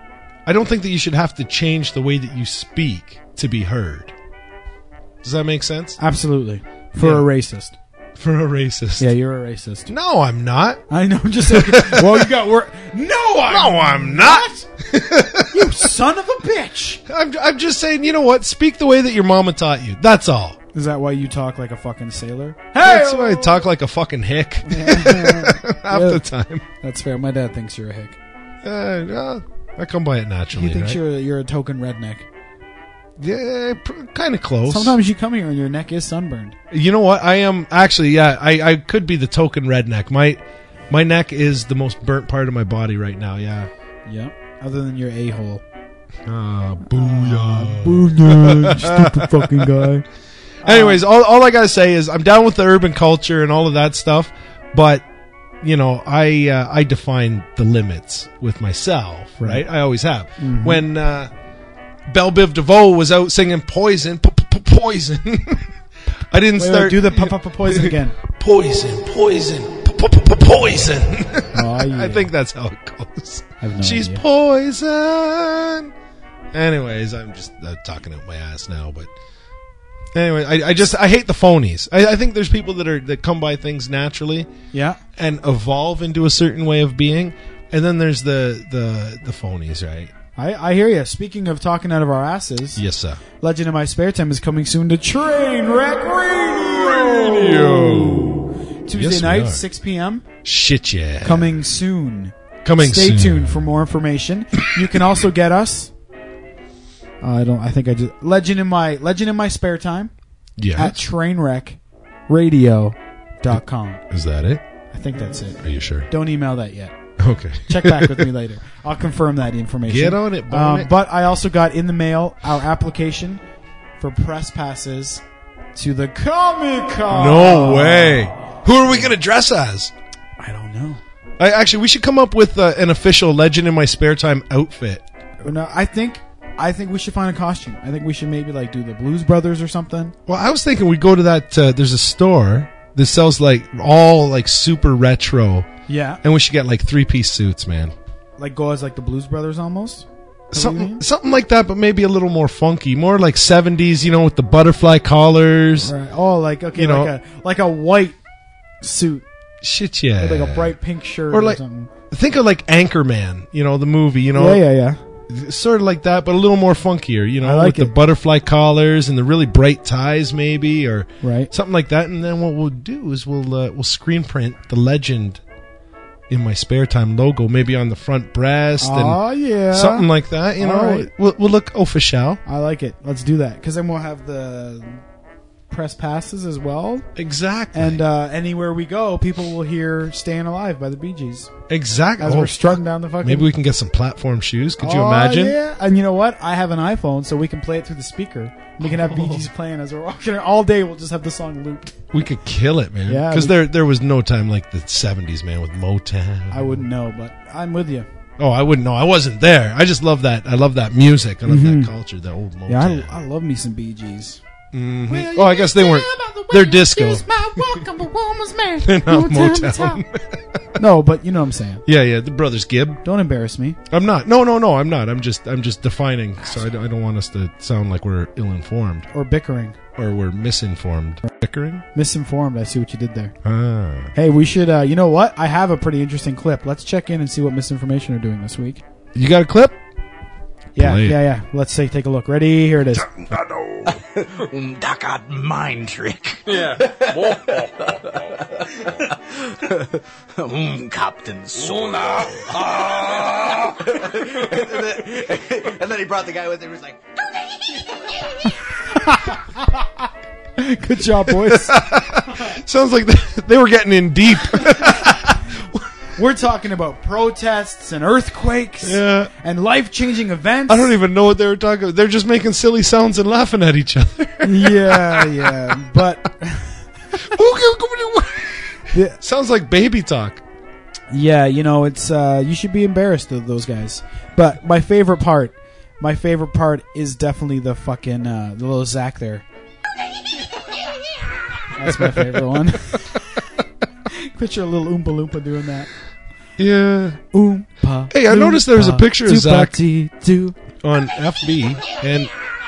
I don't think that you should have to change the way that you speak to be heard. Does that make sense? Absolutely. For a racist. For a racist. Yeah, you're a racist. No, I'm not. I know. I'm just saying. Well, you got work. No, I'm not. You son of a bitch. I'm just saying, you know what? Speak the way that your mama taught you. That's all. Is that why you talk like a fucking sailor? That's why I talk like a fucking hick. Half the time. That's fair. My dad thinks you're a hick. I come by it naturally. He thinks right? you're a token redneck. Yeah, kind of close. Sometimes you come here and your neck is sunburned. You know what? I am actually, yeah, I could be the token redneck. My neck is the most burnt part of my body right now, yeah. Yep. Other than your a-hole. Booyah. Booyah, stupid fucking guy. Anyways, all I gotta say is I'm down with the urban culture and all of that stuff, but you know, I define the limits with myself, right? I always have. Mm-hmm. When Belle Biv DeVoe was out singing Poison, Poison, I didn't start... do the poison again. Poison, Poison. Oh, yeah. I think that's how it goes. She's idea. Poison. Anyways, I'm just talking out my ass now, but anyway, I hate the phonies. I think there's people that come by things naturally, yeah, and evolve into a certain way of being, and then there's the phonies, right? I hear you. Speaking of talking out of our asses, yes, sir. Legend of My Spare Time is coming soon to Trainwreck Radio. Tuesday night, 6 p.m. Shit, yeah. Coming soon. Stay tuned for more information. You can also get us. Legend in My Spare Time. Yeah. At trainwreckradio.com. Is that it? I think that's it. Are you sure? Don't email that yet. Okay. Check back with me later. I'll confirm that information. Get on it, it. But I also got in the mail our application for press passes to the Comic-Con. No way. Who are we going to dress as? I don't know. We should come up with an official Legend in My Spare Time outfit. No, I think we should find a costume. I think we should maybe do the Blues Brothers or something. Well, I was thinking we go to that. There's a store that sells all super retro. Yeah. And we should get 3-piece suits, man. Go as the Blues Brothers almost? Something like that, but maybe a little more funky. More 70s, with the butterfly collars. Right. Oh, like a white suit. Shit, yeah. With a bright pink shirt or something. Think of Anchorman, the movie, Yeah. Sort of like that, but a little more funkier, with the butterfly collars and the really bright ties, maybe, or something like that. And then what we'll do is we'll screen print the Legend in My Spare Time logo, maybe on the front breast, and something like that. Right. We'll look official. I like it. Let's do that, because then we'll have the press passes as well. Exactly. And anywhere we go, people will hear "Staying Alive" by the Bee Gees. Exactly. As we're strutting down the fucking... Maybe we can get some platform shoes. Could you imagine? Yeah. And you know what? I have an iPhone, so we can play it through the speaker. We can have Bee Gees playing as we're walking all day. We'll just have the song looped. We could kill it, man. Yeah. Because there was no time like the 70s, man, with Motown. I wouldn't know, but I'm with you. Oh, I wouldn't know. I wasn't there. I just love that. I love that music. I love that culture, that old Motown. Yeah, I love me some Bee Gees. Mm-hmm. I guess they weren't. They're disco. They're not Motown. No, but you know what I'm saying. Yeah, the Brothers Gibb. Don't embarrass me. I'm not. No, I'm not. I'm just defining. So I don't want us to sound like we're ill-informed or bickering, or we're misinformed. Bickering, misinformed. I see what you did there. Ah. Hey, we should. You know what? I have a pretty interesting clip. Let's check in and see what Misinformation are doing this week. You got a clip? Yeah. Let's take a look. Ready? Here it is. That mind trick. Yeah. Captain Sonar. And then he brought the guy with him. He was like, good job, boys. Sounds like they were getting in deep. We're talking about protests and earthquakes and life-changing events. I don't even know what they were talking about. They're just making silly sounds and laughing at each other. Yeah. But sounds like baby talk. Yeah, it's you should be embarrassed of those guys. But my favorite part is definitely the fucking the little Zach there. That's my favorite one. Picture a little Oompa Loompa doing that. Yeah. Oompa. Hey, I noticed there was a picture of Zach Zoopati-doo. on FB, and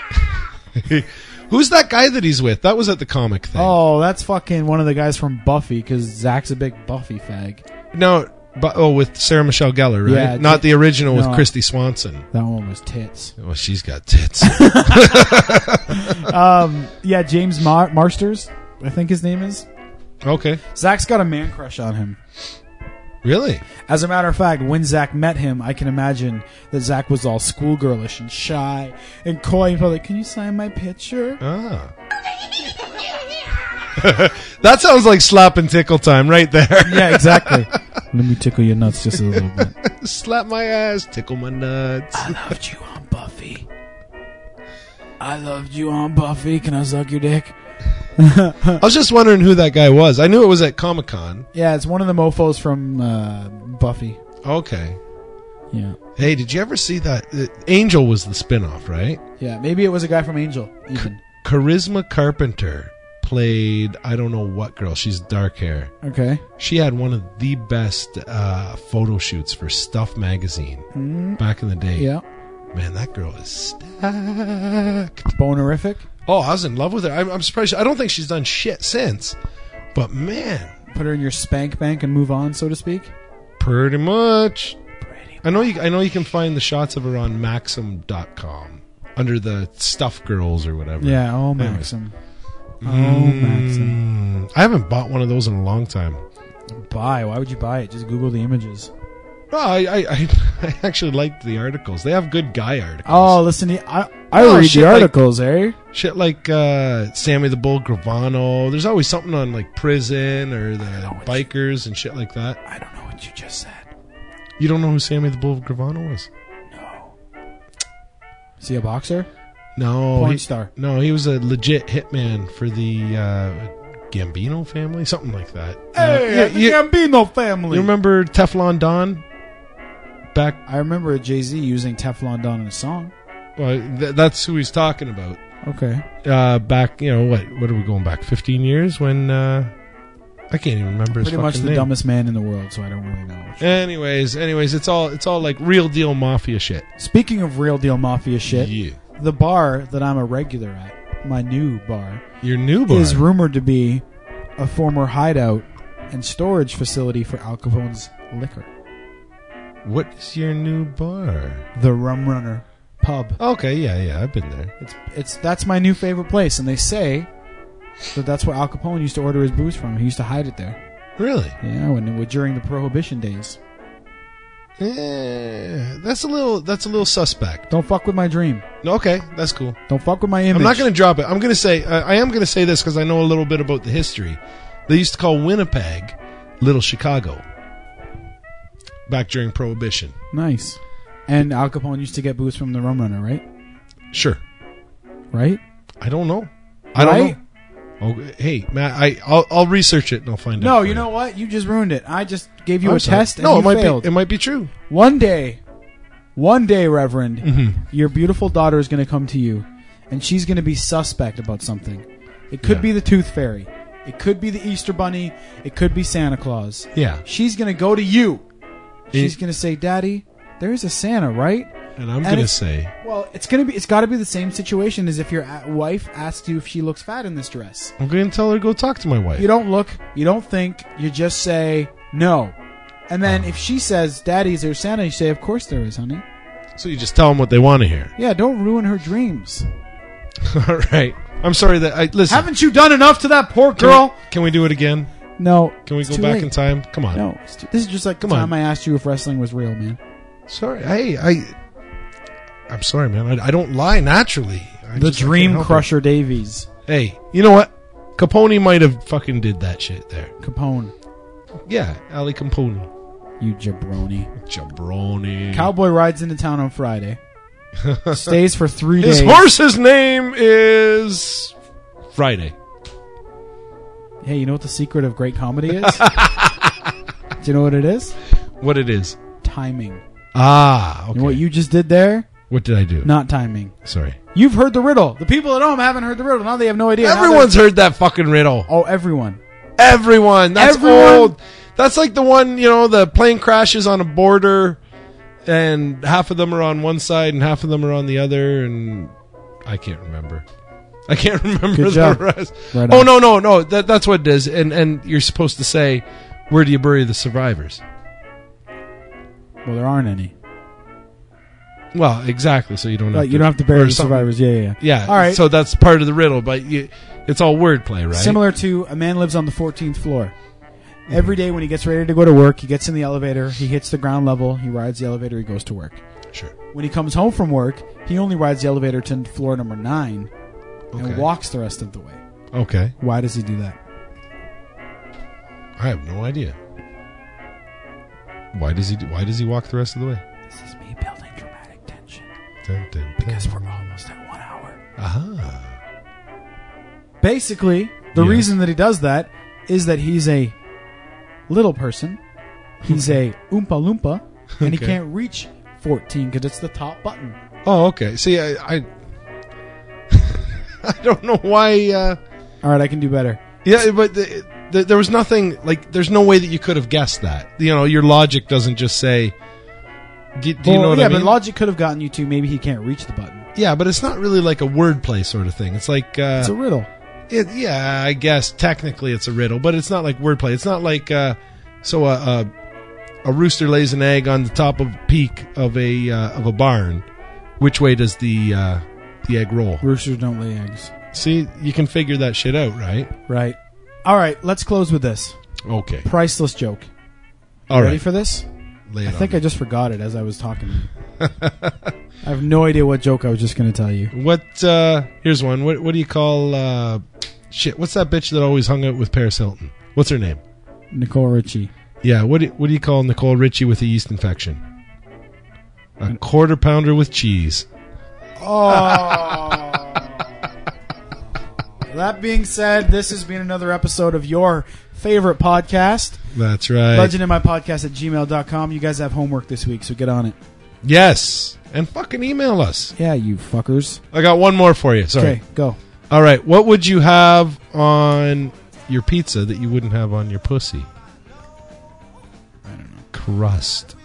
who's that guy that he's with? That was at the comic thing. Oh, that's fucking one of the guys from Buffy, because Zach's a big Buffy fag. No, with Sarah Michelle Gellar, right? Yeah, Not the original with no. Christy Swanson. That one was tits. Well, she's got tits. Yeah, James Marsters, I think his name is. Okay. Zach's got a man crush on him. Really? As a matter of fact, when Zach met him, I can imagine that Zach was all schoolgirlish and shy and coy and probably, can you sign my picture? Ah. That sounds like slap and tickle time right there. Yeah, exactly. Let me tickle your nuts just a little bit. Slap my ass, tickle my nuts. I loved you on Buffy. I loved you on Buffy. Can I suck your dick? I was just wondering who that guy was. I knew it was at Comic-Con. Yeah, it's one of the mofos from Buffy. Okay. Yeah. Hey, did you ever see that? Angel was the spinoff, right? Yeah, maybe it was a guy from Angel, even. Charisma Carpenter played, I don't know what girl. She's dark hair. Okay. She had one of the best photo shoots for Stuff magazine back in the day. Yeah. Man, that girl is stacked. Bonerific? Oh, I was in love with her. I'm surprised. I don't think she's done shit since. But man, put her in your spank bank and move on, so to speak. Pretty much. I know you can find the shots of her on Maxim.com under the Stuff Girls or whatever. Yeah. Oh, Maxim. Maxim. I haven't bought one of those in a long time. Why would you buy it? Just Google the images. Oh, I actually liked the articles. They have good guy articles. Oh, listen, I read the articles, eh? Shit like Sammy the Bull Gravano. There's always something on like prison or the bikers and shit like that. I don't know what you just said. You don't know who Sammy the Bull Gravano was? No. Is he a boxer? No. Porn star? No, he was a legit hitman for the Gambino family, something like that. Hey, the Gambino family. You remember Teflon Don? I remember Jay-Z using Teflon Don in a song. Well, that's who he's talking about. Okay. Back, what are we going back? 15 years when I can't even remember his Pretty much the name. dumbest man in the world, so I don't really know. Anyways, it's all like real deal mafia shit. Speaking of real deal mafia shit, yeah. The bar that I'm a regular at, my new bar, your new bar, is rumored to be a former hideout and storage facility for Al Capone's liquor. What is your new bar? The Rum Runner Pub. Okay, yeah, I've been there. That's my new favorite place, and they say that that's where Al Capone used to order his booze from. He used to hide it there. Really? Yeah, during the Prohibition days. Yeah, that's a little suspect. Don't fuck with my dream. Okay, that's cool. Don't fuck with my image. I'm not going to drop it. I'm going to say I am going to say this because I know a little bit about the history. They used to call Winnipeg Little Chicago back during Prohibition. Nice. And Al Capone used to get booze from the Rum Runner, right? Sure. Right? I don't know. I don't know. Oh, hey, Matt, I'll research it and I'll find out. No, you know what? You just ruined it. I just gave you a sorry. test and you failed. It might be true. One day, Reverend, your beautiful daughter is going to come to you and she's going to be suspect about something. It could be the Tooth Fairy. It could be the Easter Bunny. It could be Santa Claus. Yeah. She's going to go to you. She's going to say, Daddy, there is a Santa, right? And I'm going to say, well, it's got to be the same situation as if your wife asks you if she looks fat in this dress. I'm going to tell her to go talk to my wife. You don't look, you don't think, you just say no. And then if she says, Daddy, is there Santa? You say, of course there is, honey. So you just tell them what they want to hear. Yeah, don't ruin her dreams. All right. I'm sorry that listen. Haven't you done enough to that poor girl? Can we do it again? No. Can we go back in time? Come on. No. This is just like the time I asked you if wrestling was real, man. Sorry. Hey, I'm sorry, man. I don't lie naturally. The Dream Crusher Davies. Hey, you know what? Capone might have fucking did that shit there. Capone. Yeah, Ali Capone. You jabroni. Jabroni. Cowboy rides into town on Friday. Stays for 3 days. His horse's name is Friday. Hey, you know what the secret of great comedy is? Do you know what it is? What it is? Timing. Ah, okay. You know what you just did there? What did I do? Not timing. Sorry. You've heard the riddle. The people at home haven't heard the riddle. Now they have no idea. Everyone's heard that fucking riddle. Oh, everyone. Everyone. That's old. That's like the one, the plane crashes on a border, and half of them are on one side and half of them are on the other, and I can't remember. Good job. The rest. Right Oh, on. no. That's what it is. And you're supposed to say, where do you bury the survivors? Well, there aren't any. Well, exactly. So you don't have Right, you don't have to bury or the something. survivors. Yeah. Yeah. All right. So that's part of the riddle, but it's all wordplay, right? Similar to a man lives on the 14th floor. Every day when he gets ready to go to work, he gets in the elevator, he hits the ground level, he rides the elevator, he goes to work. Sure. When he comes home from work, he only rides the elevator to floor number 9 and Okay. walks the rest of the way. Okay. Why does he do that? I have no idea. Why does he walk the rest of the way? This is me building dramatic tension. Dun, dun, dun. Because we're almost at 1 hour. Aha. Basically, the Yes. reason that he does that is that he's a little person. He's a Oompa Loompa, and he Okay. can't reach 14 because it's the top button. Oh, okay. See, I I don't know why. All right, I can do better. Yeah, but there was nothing like. There's no way that you could have guessed that. Your logic doesn't just say. Do you know what I mean? Yeah, but logic could have gotten you to maybe he can't reach the button. Yeah, but it's not really like a wordplay sort of thing. It's like It's a riddle. yeah, I guess technically it's a riddle, but it's not like wordplay. It's not like a rooster lays an egg on the top of peak of a barn. Which way does the egg roll? Roosters don't lay eggs. See, you can figure that shit out, right? Right. All right, let's close with this. Okay. Priceless joke. All Ready right. for this? Lay it I on think me. I just forgot it as I was talking to you. I have no idea what joke I was just going to tell you. What? Here's one. What do you call? Shit. What's that bitch that always hung out with Paris Hilton? What's her name? Nicole Richie. Yeah. What do you call Nicole Richie with a yeast infection? A quarter pounder with cheese. Oh. That being said, this has been another episode of your favorite podcast. That's right. legendinmypodcast@gmail.com. You guys have homework this week, so get on it. Yes. And fucking email us. Yeah, you fuckers. I got one more for you. Sorry. Okay, go. All right. What would you have on your pizza that you wouldn't have on your pussy? I don't know. Crust.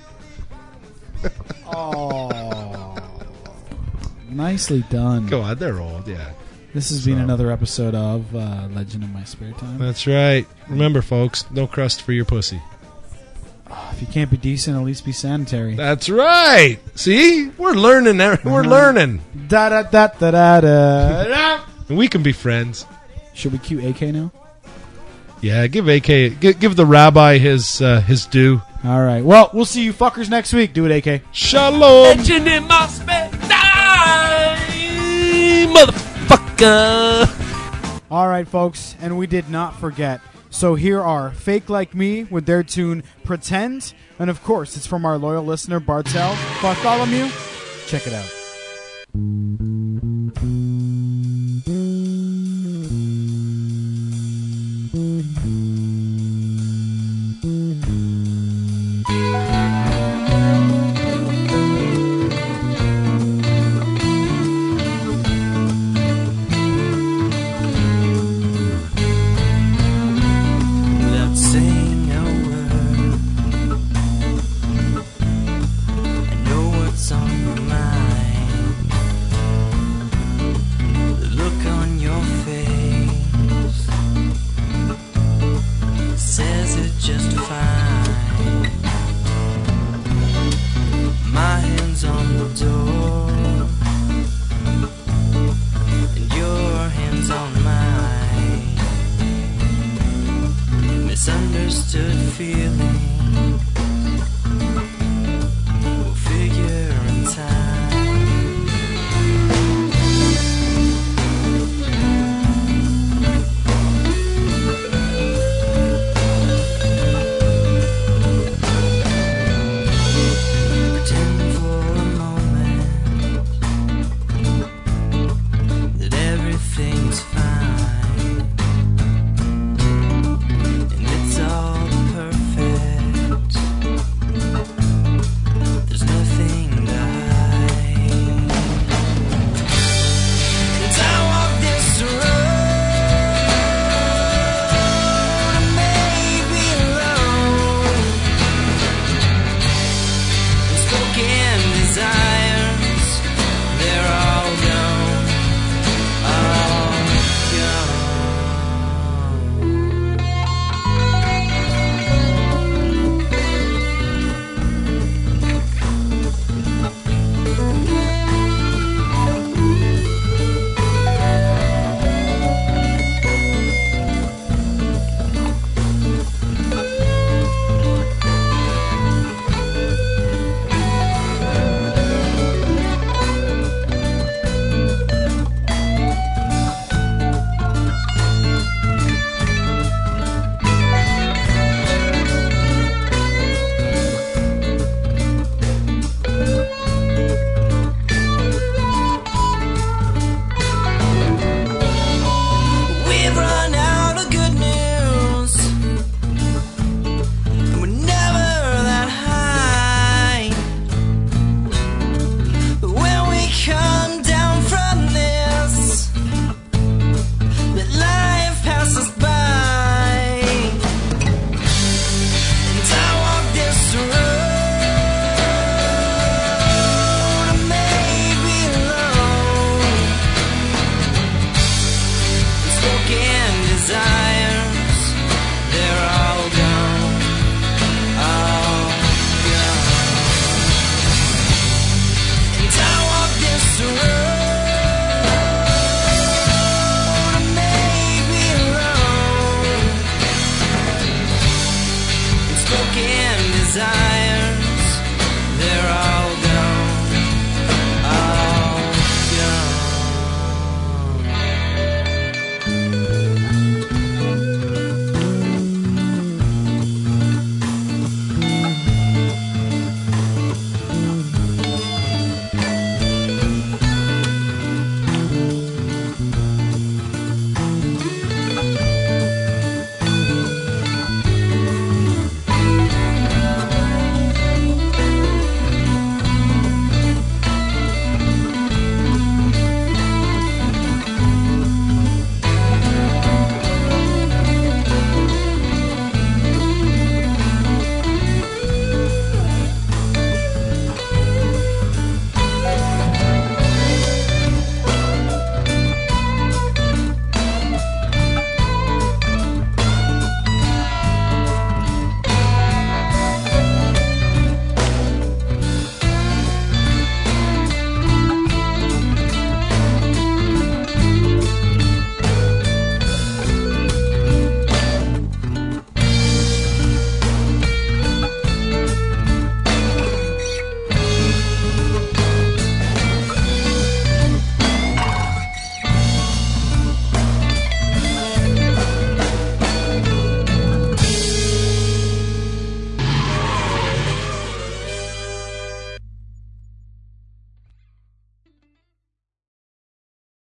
Oh. Nicely done. Go on. They're old. Yeah. This has been another episode of Legend in My Spare Time. That's right. Remember, folks, no crust for your pussy. If you can't be decent, at least be sanitary. That's right. See? We're learning. We're learning. Da da da da da da. And we can be friends. Should we cue AK now? Yeah, give AK, give the rabbi his due. All right. Well, we'll see you fuckers next week. Do it, AK. Shalom. Legend in my spare time, motherfucker. All right, folks, and we did not forget. So here are Fake Like Me with their tune Pretend. And of course, it's from our loyal listener, Bartel Bartholomew. Check it out.